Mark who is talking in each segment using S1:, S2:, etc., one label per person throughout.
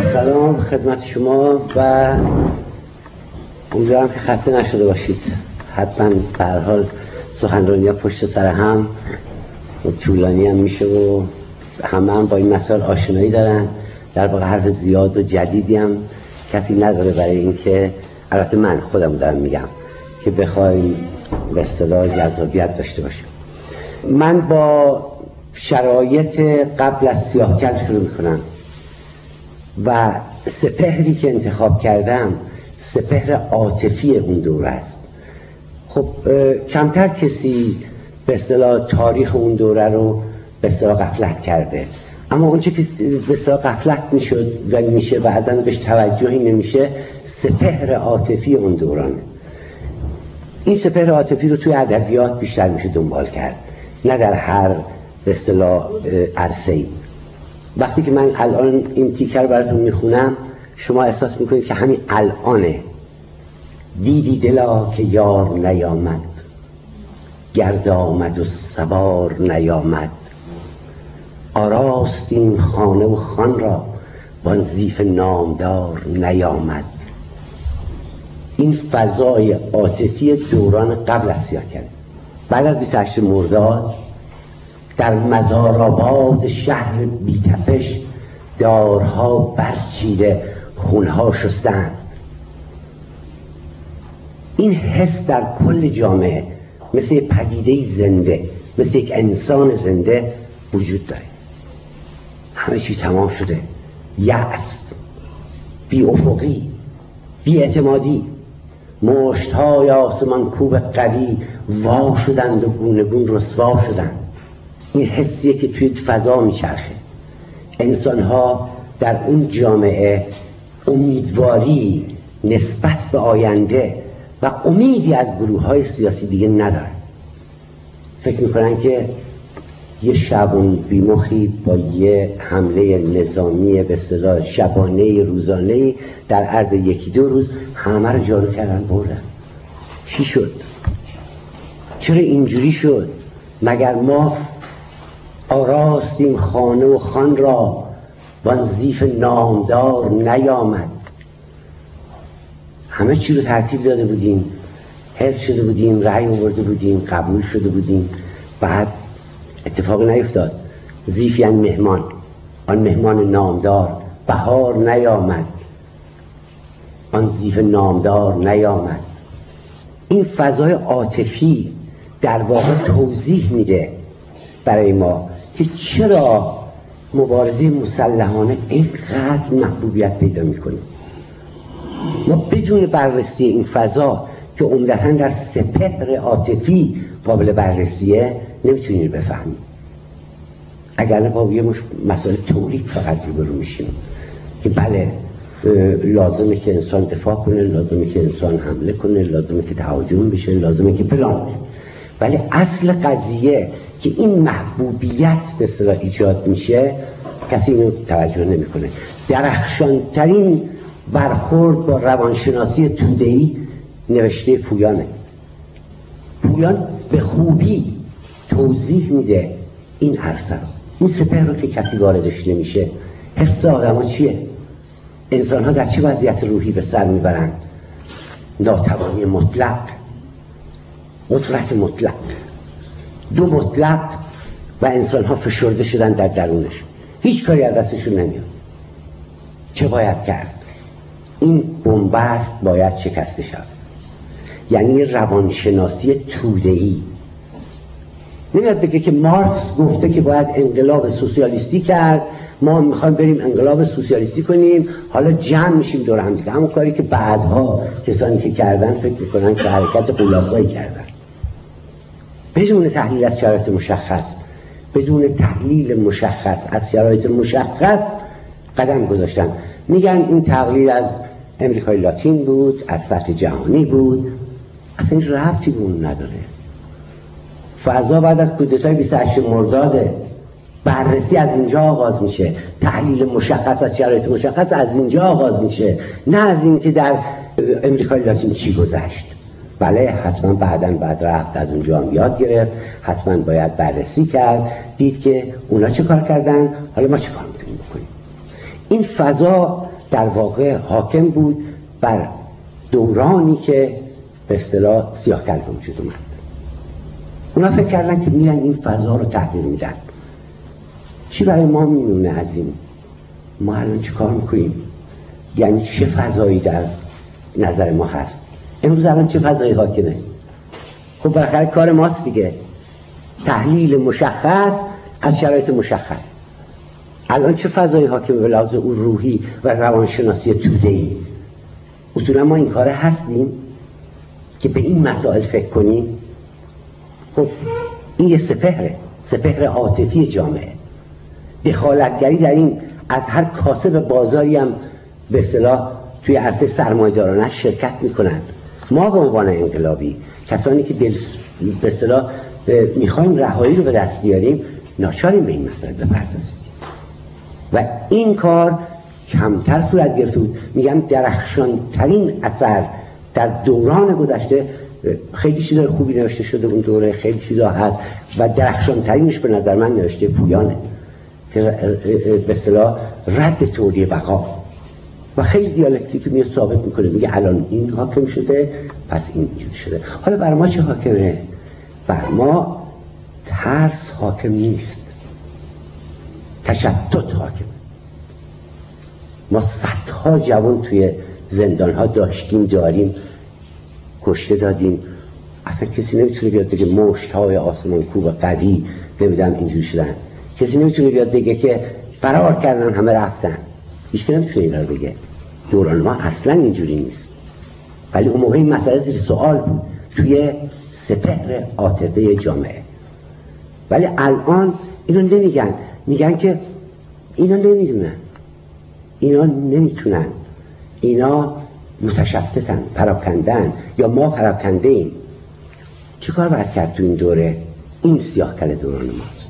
S1: سلام خدمت شما و امیدوارم که خسته نشده باشید. حتما به هر حال سخنرانی‌ها پشت سر هم طولانی هم میشه و همه با این مسائل آشنایی دارن. در واقع حرف زیاد و جدیدی هم کسی نداره برای اینکه، البته من خودم دارم میگم که بخوایم به اصطلاح جذابیت داشته باشیم. من با شرایط قبل از سیاه‌کل شروع میکنم و سپهری که انتخاب کردم سپهر عاطفی اون دوره است. خب کمتر کسی به اصطلاح تاریخ اون دوره رو به اصطلاح غفلت کرده، اما اونچه که به اصطلاح غفلت میشد و میشه بعداً بهش توجهی نمیشه سپهر عاطفی اون دورانه. این سپهر عاطفی رو توی ادبیات بیشتر میشه دنبال کرد، نه در هر به اصطلاح عرصه‌ای. وقتی که من الان این تیکه رو براتون میخونم شما احساس میکنید که همین الانه. دیدی دلا که یار نیامد، گرد آمد و سوار نیامد، آراستیم خانه و خان را وان ضیف نامدار نیامد. این فضای عاطفی دوران قبل از سیاه‌کل. بعد از 28 مرداد در مزارآباد شهر بی‌تپش دارها برچیده خونها شستند. این حس در کل جامعه مثل یک پدیده زنده، مثل یک انسان زنده وجود داره. همه چی تمام شده، یأس، بی افقی، بی اعتمادی، مشت‌های آسمان کوب قوی وا شدند و گونه گون رسوا شدند. این حسیه که توی فضا میچرخه. انسان‌ها در اون جامعه امیدواری نسبت به آینده و امیدی از گروه‌های سیاسی دیگه ندارن. فکر میکنن که یه شبان بیمخی با یه حمله نظامی به اصطلاح شبانه روزانه در عرض یکی دو روز همه رو جارو کردن بردن. چی شد؟ چرا اینجوری شد؟ مگر ما آراستیم خانه و خان را وان ضیف نامدار نیامد؟ همه چی رو ترتیب داده بودیم، حفظ شده بودیم، رأی آورده بودیم، قبول شده بودیم، بعد اتفاق نیفتاد. ضیف یعنی مهمان، آن مهمان نامدار. بهار نیامد، آن ضیف نامدار نیامد. این فضای عاطفی در واقع توضیح میده برای ما که چرا مبارزه مسلحانه اینقدر محبوبیت پیدا میکنه. ما بدون بررسی این فضا که عمدتاً در سپهر عاطفی قابل بررسیه نمیتونیم بفهمیم. اگر نه با یه مسئله توریک فقط روبرو میشیم که بله لازمه که انسان دفاع کنه، لازمه که انسان حمله کنه، لازمه که تهاجم بشه، لازمه که فلان بشه، ولی اصل قضیه که این محبوبیت به اصطلاح ایجاد میشه کسی اینو توجه نمیکنه. درخشانترین برخورد با روانشناسی توده‌ای نوشته پویانه. پویان به خوبی توضیح میده این عرصه رو، این سپهر رو که کسی واردش نمیشه. حس آدم ها چیه؟ انسان ها در چه وضعیت روحی به سر میبرند؟ ناتوانی مطلق، قدرت مطلق، دو مطلق و انسان ها فشرده شدن در درونش، هیچ کاری از دستشون نمیاد. چه باید کرد؟ این بنبست باید شکسته شود. یعنی روانشناسی توده‌ای. نمیاد بگه که مارکس گفته که باید انقلاب سوسیالیستی کرد، ما میخوایم بریم انقلاب سوسیالیستی کنیم، حالا جمع میشیم دور هم دیگه. همون کاری که بعدها کسانی که کردن فکر میکنن که حرکت غلاخایی کردن، بدون تحلیل از شرایط مشخص، بدون تحلیل مشخص از شرایط مشخص قدم گذاشتن. میگن این تقلید از امریکای لاتین بود، از سطح جهانی بود. اصلا این ربطی به اون نداره. فضا بعد از کودتای 28 مرداد بررسی از اینجا آغاز میشه، تحلیل مشخص از شرایط مشخص از اینجا آغاز میشه، نه از این که در امریکای لاتین چی گذشت. بله حتما بعد رفت از اونجا هم یاد گرفت، حتما باید بررسی کرد، دید که اونا چه کار کردن، حالا ما چه کار میتونیم بکنیم. این فضا در واقع حاکم بود بر دورانی که به اصطلاح سیاه‌کل به وجود اومد. اونا فکر کردن که میرن این فضا رو تغییر میدن. چی برای ما میمونه از این؟ ما الان چی کار میکنیم؟ یعنی چه فضایی در نظر ما هست؟ امروز الان چه فضایی حاکمه؟ خب بالاخره کار ماست دیگه، تحلیل مشخص از شرایط مشخص. الان چه فضایی حاکمه به لحاظ اون روحی و روانشناسی توده‌ای؟ اصولا ما این کاره هستیم که به این مسائل فکر کنیم. خب این یه سپهر عاطفی جامعه، دخالتگری در این از هر کاسب بازاری هم به اصطلاح توی عرصه سرمایه‌دارانه شرکت میکنن. ما به عنوان انقلابی، کسانی که به اصطلاح میخوایم رهایی رو به دست بیاریم، ناچاریم به این مسائل بپردازیم و این کار کمتر صورت گرفته بود. میگم درخشان ترین اثر در دوران گذشته، خیلی چیزای خوبی نوشته شده اون دوره، خیلی چیزا هست و درخشان ترینش به نظر من نوشته پویانه که به اصطلاح رد تولی بقا و خیلی دیالکتیکی میاد ثابت میکنه، میگه الان این حاکم شده پس این اینجوری شده. حالا بر ما چه حاکمه؟ بر ما ترس حاکم نیست، تشتت حاکم. ما صدها جوان توی زندانها داشتیم، داریم، کشته دادیم. اصلا کسی نمیتونه بیاد بگه مشت‌های آسمان کوب قوی نمیدونم اینجوری شدن. کسی نمیتونه بیاد بگه که فرار کردن همه رفتن. هیچ کی نمیتونه اینا رو بگه. دوران ما اصلا اینجوری نیست. ولی اون موقع این مسئله زیر سوال بود توی سپهر عاطفه جامعه. ولی الان اینو نمیگن، میگن که اینا نمیدونن، اینا نمیتونن، اینا متشتتن، پراکندن یا ما پراکنده ایم. چه کار باید کرد تو این دوره؟ این سیاه‌کل دوران ماست.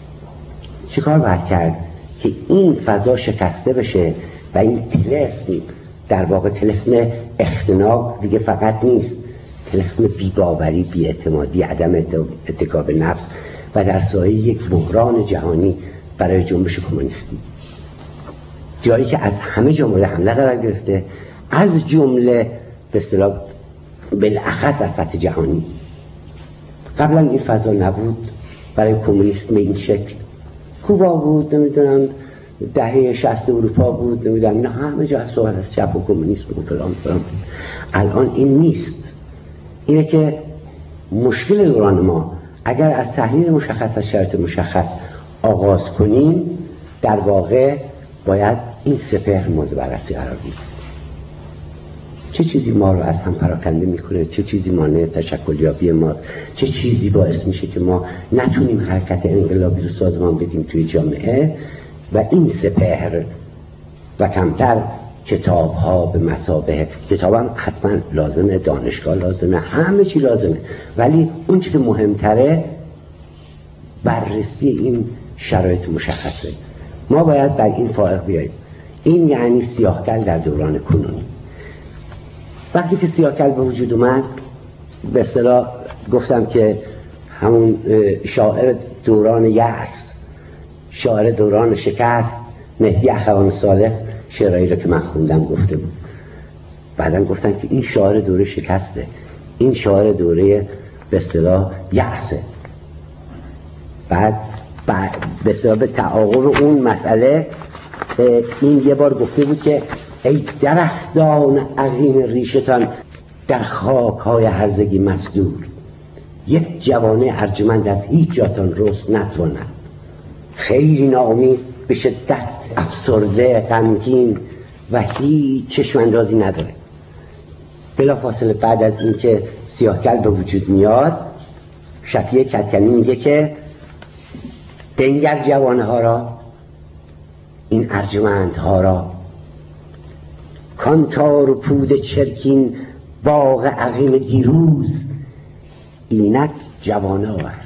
S1: چه کار باید کرد که این فضا شکسته بشه و این طلسم، در واقع طلسم اختناق دیگه فقط نیست، طلسم بی‌باوری، بی‌اعتمادی، عدم اتکا به نفس و در سایه یک بحران جهانی برای جنبش کمونیستی، جایی که از همه جا مورد حمله قرار گرفته، از جمله به اصطلاح بالاخص از سطح جهانی. قبلا این فضا نبود برای کمونیسم این شکل. کوبا بود، نمیدونم دهه 60 اروپا بود، نمیدونم اینا همه جا از صحبت از چپ و کمونیسم و فلان. الان این نیست. اینه که مشکل دوران ما اگر از تحلیل مشخص از شرایط مشخص آغاز کنیم، در واقع باید این سپهر مورد بررسی قرار بگیره. چه چیزی ما رو از هم پراکنده میکنه؟ چه چیزی مانع تشکلیابی ماست؟ چه چیزی باعث میشه که ما نتونیم حرکت انقلابی رو سازمان بدیم توی جامعه؟ و این سپهر و کمتر کتاب ها به مثابه کتاب هم حتما لازمه، دانشگاه لازمه، همه چی لازمه، ولی اون چی که مهمتره بررسی این شرایط مشخصه. ما باید بر این فائق بیاییم. این یعنی سیاه‌کل در دوران کنونی. وقتی که سیاه‌کل به وجود اومد، به اصطلاح گفتم که همون شاعر دوران یأس، شاعر دوران شکست، مهدی اخوان صالح شعرهایی رو که من خوندم گفته بود. بعدم گفتن که این شاعر دوره شکسته، این شاعر دوره به اصطلاح یأسه. بعد به اصطلاح به تعاقب اون مسئله این یه بار گفته بود که ای درختان عقیم ریشتان در خاک‌های هرزگی مسدود، یک جوانه ارجمند از هیچ جاتان رست نتواند. خیلی ناامید، به شدت افسرده، غمگین و هیچ چشم اندازی نداره. بلافاصله بعد از این که سیاه‌کل به وجود میاد، شفیع کدکنی میگه که بنگر جوانه ها را، این ارجمند ها را، کانتار و پود چرکین باغ عقیم دیروز اینک جوانه آورد.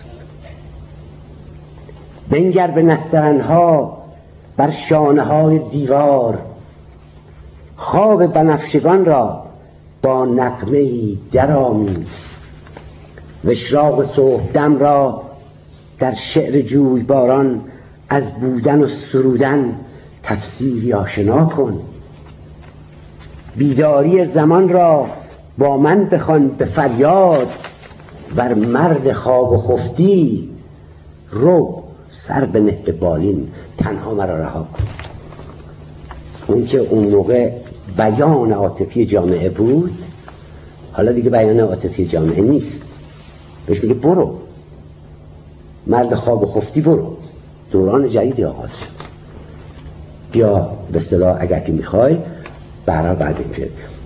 S1: بنگر به نسترنها بر شانه های دیوار، خواب بنفشگان را با نغمه‌ای درآمیز، و اشراق صبحدم را در شعر جویباران از بودن و سرودن تفسیری آشنا کن. بیداری زمان را با من بخوان به فریاد، ور مرد خواب و خفتی رو سر به نه به بالین تنها مرا رها کن. اون که اون موقع بیان عاطفی جامعه بود حالا دیگه بیان عاطفی جامعه نیست، بهش میگه برو مرد خواب و خفتی، برو دوران جدیدی آغاز شد، بیا به اصطلاح اگر که میخوای برای بعد میشه.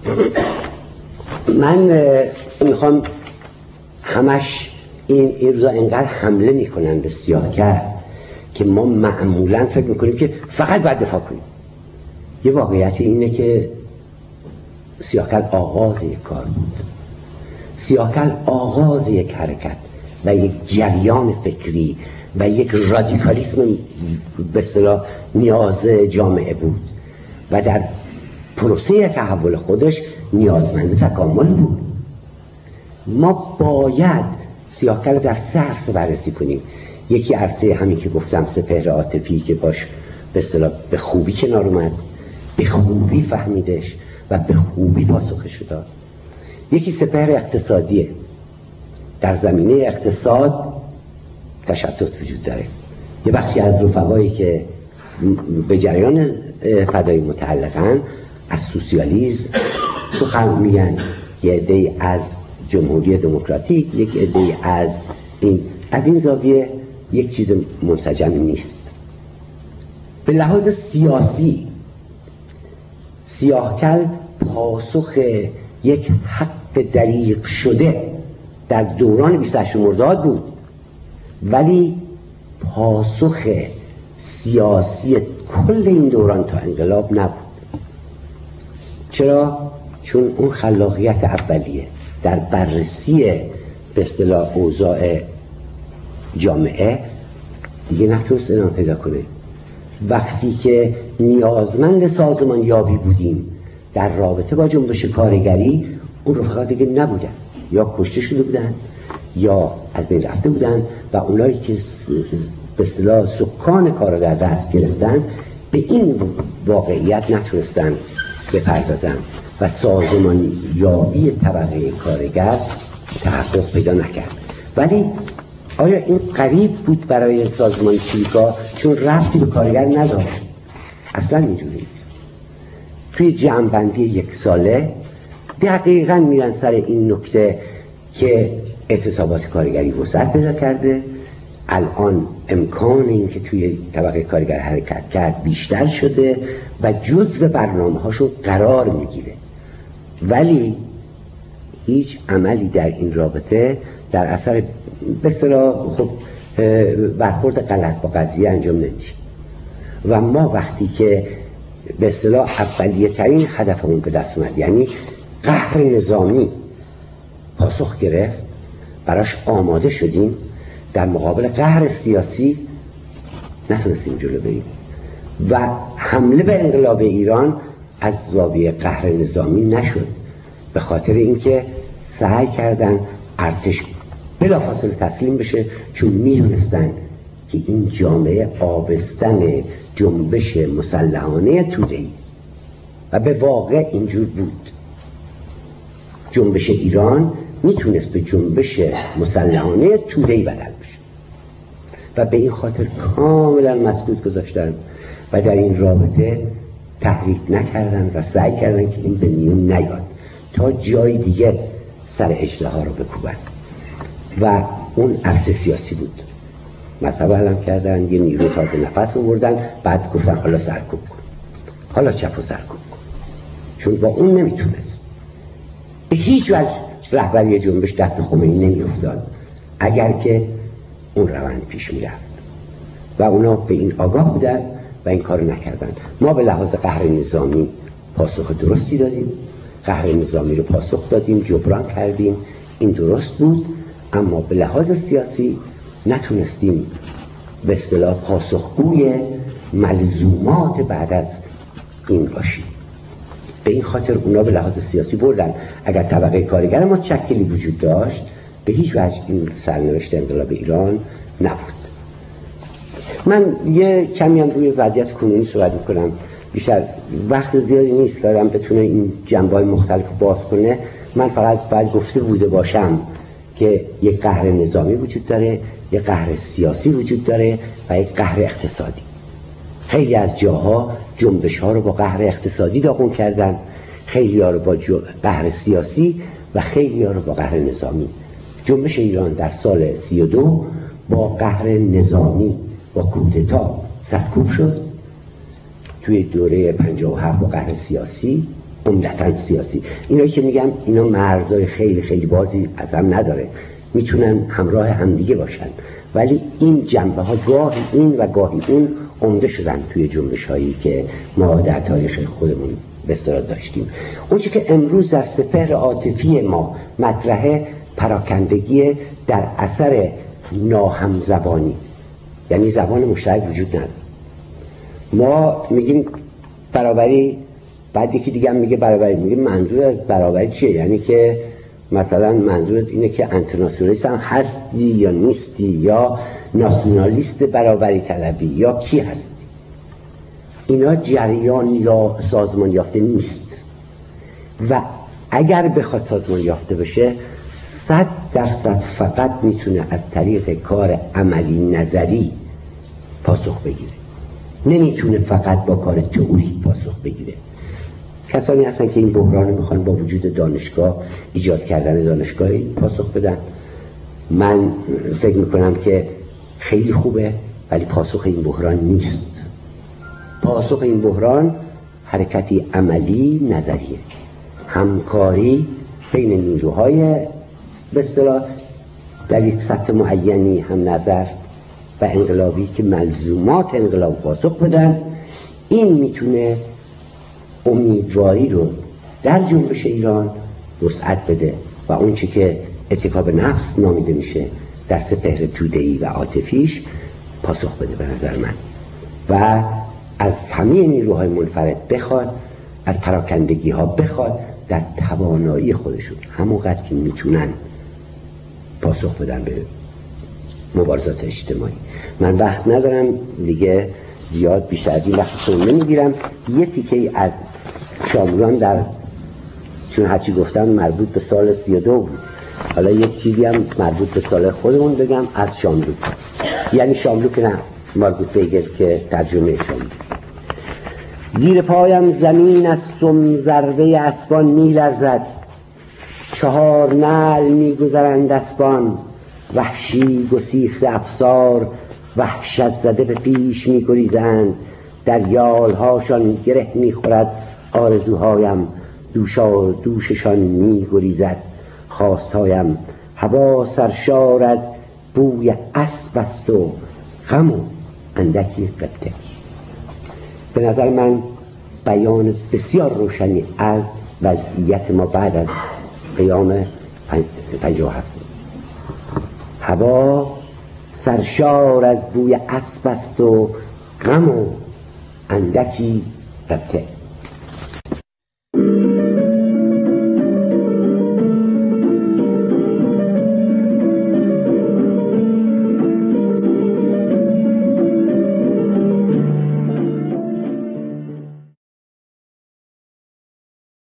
S1: من میخوام همش این روزا انقدر حمله میکنن به سیاه‌کل که ما معمولا فکر میکنیم که فقط باید دفاع کنیم. یه واقعیت اینه که سیاه‌کل آغاز یک کار بود، سیاه‌کل آغاز یک حرکت و یک جریان فکری و یک رادیکالیسم به اصطلاح نیاز جامعه بود و در پروسه تحول خودش نیازمند تکامل بود. ما باید سیاه‌کل در سه عرصه بررسی کنیم. یکی عرصه همین که گفتم سپهر عاطفی که باش به اصطلاح به خوبی کنار اومد، به خوبی فهمیدش و به خوبی پاسخش داد. یکی سپهر اقتصادیه، در زمینه اقتصاد تشتت وجود داره. یه بخشی از رفقایی که به جریان فدایی متعلقن از سوسیالیسم سخن میگن، یه عده از جمهوری دموکراتیک، یک عده از این زاویه یک چیز منسجمی نیست. به لحاظ سیاسی سیاه‌کل پاسخ یک حق دریغ شده در دوران 28 مرداد بود، ولی پاسخ سیاسی کل این دوران تا انقلاب نبود. چرا؟ چون اون خلاقیت اولیه در بررسی به اصطلاح اوضاع جامعه دیگه نتونست ادامه پیدا کنه. وقتی که نیازمند سازمان یابی بودیم در رابطه با جنبش کارگری، اون رفقا دیگه نبودن، یا کشته شده بودن یا از بین رفته بودن و اونایی که به اصطلاح سکان کار رو در دست گرفتن به این واقعیت نتونستن بپردازن و سازمان یابی طبقه کارگر تحقق پیدا نکرد. ولی آیا این غریب بود برای سازمان سیکا؟ چون ربطی به کارگر نداشت. اصلا اینجوری توی جمع‌بندی یک ساله دقیقاً میرن سر این نکته که اعتصابات کارگری وسعت پیدا کرده، الان امکان این که توی طبقه کارگر حرکت کرد بیشتر شده و جزو برنامه هاشون قرار میگیره، ولی هیچ عملی در این رابطه در اثر به اصطلاح خب برخورد غلط با قضیه انجام نمیشه. و ما وقتی که به اصطلاح اولیه ترین هدفمون به دست اومد، یعنی قهر نظامی پاسخ گرفت، براش آماده شدیم، در مقابل قهر سیاسی نتونستیم جلو بریم و حمله به انقلاب ایران از زاویه قهر نظامی نشد، به خاطر اینکه سعی کردن ارتش بلافاصله تسلیم بشه، چون میدونستن که این جامعه آبستن جنبش مسلحانه توده‌ای و به واقع اینجور بود. جنبش ایران میتونست به جنبش مسلحانه توده‌ای بدل بشه و به این خاطر کاملا مسکوت گذاشتن و در این رابطه تحریک نکردن و سعی کردن که این به میون نیاد تا جای دیگه سر اجتها رو بکوبن و اون عرصه سیاسی بود. مثلا علم کردن، یه نیرو تازه نفس آوردن، بعد گفتن حالا سرکوب کن، حالا چپ و سرکوب کن، چون با اون نمیتونست. به هیچ وجه رهبری جنبش دست خمینی نمیافتاد اگر که اون روند پیش میرفت و اونا به این آگاه بودن و این کار نکردن. ما به لحاظ قهر نظامی پاسخ درستی دادیم، قهر نظامی رو پاسخ دادیم، جبران کردیم، این درست بود، اما به لحاظ سیاسی نتونستیم به اصطلاح پاسخگوی ملزومات بعد از این باشیم. به این خاطر اونا به لحاظ سیاسی بردن. اگر طبقه کارگر ما شکلی وجود داشت به هیچ وجه این سرنوشت انقلاب ایران نبود. من یه کمی هم روی وضعیت کنونی صحبت میکنم. بیشتر وقت زیادی نیست که آدم بتونه این جنبه‌های مختلف باز کنه. من فقط باید گفته بوده باشم که یک قهر نظامی وجود داره، یک قهر سیاسی وجود داره و یک قهر اقتصادی. خیلی از جاها جنبش ها رو با قهر اقتصادی داغون کردن، خیلی ها رو با قهر سیاسی و خیلی ها رو با قهر نظامی. جنبش ایران در سال 32 با قهر نظامی، با کودتا سرکوب شد. توی دوره 57 با قهر سیاسی، عمدتاً سیاسی. اینایی که میگم اینا مرزهای خیلی خیلی بازی از هم نداره، میتونن همراه همدیگه باشن، ولی این جنبه ها گاهی این و گاهی اون عمده شدن توی جنبش هایی که ما در تاریخ خودمون به اصطلاح داشتیم. اون چیزی که امروز در سپهر عاطفی ما مطرحه، پراکندگی در اثر ناهمزبانی، یعنی زبان مشترک وجود نداره. ما میگیم برابری، بعد یکی دیگه هم میگه برابری. میگه منظور از برابری چیه؟ یعنی که مثلا منظور اینه که انترناسیونالیست هم هستی یا نیستی، یا ناسیونالیست برابری طلبی، یا کی هستی؟ اینا جریان یا سازمان یافته نیست و اگر بخواد سازمان یافته بشه 100% فقط میتونه از طریق کار عملی نظری پاسخ بگیره، نمیتونه فقط با کار تئوریک پاسخ بگیره. کسانی هستن که این بحران میخوان با وجود دانشگاه، ایجاد کردن دانشگاهی پاسخ بدن. من فکر میکنم که خیلی خوبه، ولی پاسخ این بحران نیست. پاسخ این بحران حرکتی عملی نظریه، همکاری بین نیروهای به اصطلاح در یک سطح معینی هم نظر و انقلابی که ملزومات انقلاب پاسخ بدن. این میتونه امیدواری رو در جنبش ایران وسعت بده و اون چی که اتکا به نفس نامیده میشه در سپهر توده‌ای و عاطفیش پاسخ بده به نظر من، و از همه نیروهای منفرد بخواد، از پراکندگی ها بخواد در توانایی خودشون همونقدر که میتونن پاسخ بدن به مبارزات اجتماعی. من وقت ندارم دیگه، زیاد بیشتر از این وقت رو نمیگیرم. یه تیکه از شاملوان در، چون هرچی گفتم مربوط به سال 32 بود، حالا یک چیزی هم مربوط به سال خودمون بگم از شاملو، یعنی شاملو که نه، مربوط به که ترجمه شاملو. زیر پایم زمین است، ضربه اسبان می لرزد، 4 نعل می گذرند اسبان، وحشی گسیخته افسار وحشت زده به پیش می گریزند، در یالهاشان گره می خورد آرزوهایم، دوشا دوششان می گریزد خواستهایم، هوا سرشار از بوی اسب است و غم و اندکی قبطه. به نظر من بیان بسیار روشنی از وضعیت ما بعد از قیام 57. هوا سرشار از بوی اسب است و غم و اندکی قبطه.